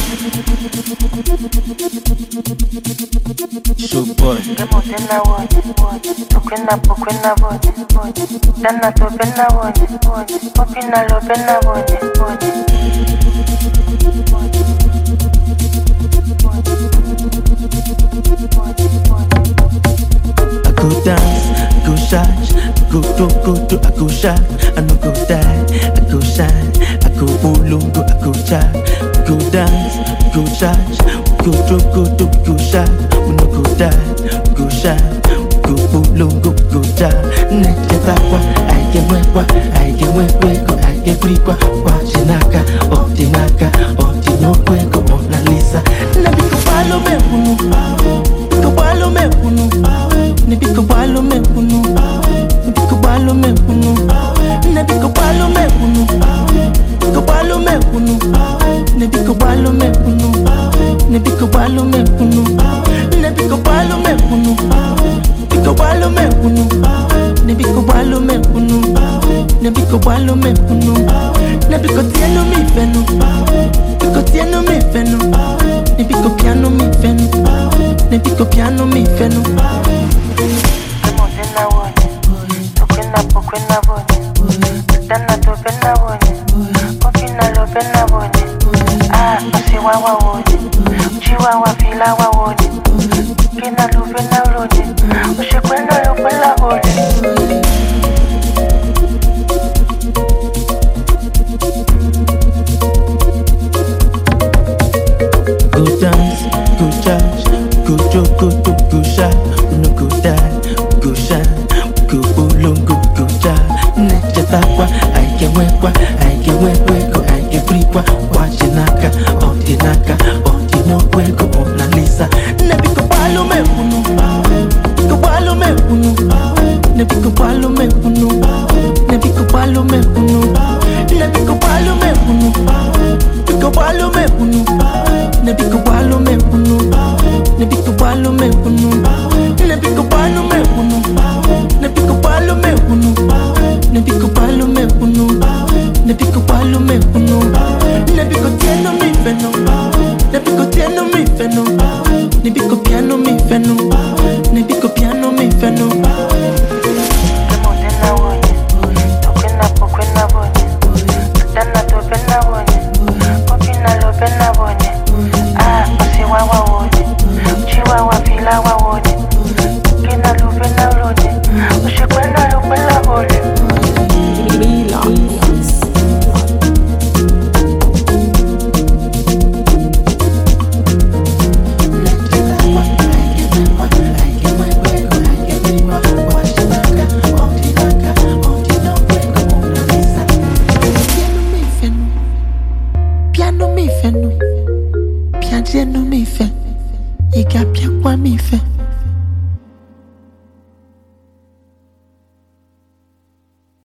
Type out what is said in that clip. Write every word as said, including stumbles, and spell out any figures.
So boy. Kemo tena wote, tukena pokena wote, tana topena wote, popina lopena wote, I go dance, I go shine, I go go go do, I go shine, I no go die, I go shine, I go ulungu, I go shine, I go dance, I go shine, go do go do, go shine, we no go die, go shine, go ulungu, go shine. Next takwa, I get wekwa, I get wekwa, I get frikwa, wachinaka, otinaka, otinokweko, Mona Lisa. Nabi kupalo me kunu, kupalo me kunu. Nabi kupalo me kunu, nabi kupalo me kunu, nabi kupalo me kunu, kupalo me kunu, nabi kupalo me kunu, nabi kupalo me kunu, nabi kupalo me kunu, kupalo me kunu, nabi kupalo me kunu, nabi kupalo me kunu, nabi kotieno mi fenu, kotieno mi fenu, nabi kopiano mi fenu, nabi kopiano mi fenu. Ah, asiwawa wote, chiwawa filawa wote, kina lupena wote, usikwenda lupela wote. Go dance, go charge, go joke, go do, go shine, we no go die, go shine, go ulungu, go shine. Necha takwa, I get wekwa, I get wekwa, I get frikwa, wachinaka, otinaka, otinokweko, Mona Lisa. Nabi kupalo me kunu, kupalo me kunu, nabi kupalo me kunu, nabi kupalo me kunu, nabi kupalo me kunu, kupalo me kunu, nabi kupalo me kunu, nabi kupalo me kunu, nabi kupalo me kunu, nabi kupalo me kunu, nabi kupalo me kunu, nabi kupalo me kunu, nabi kotieno mi feno, nabi kotieno mi feno, nabi kopiano mi feno, nabi kopiano mi feno. Kemo tena wote, tukena pokena wote, tana topena wote, popina lopena wote. Ah, asiwawa wote, chiwawa filawa wote, kina lupena wote, usikwenda lupela wote. Piano mi fe, piano mi fe, y que a pia kwa mi fe.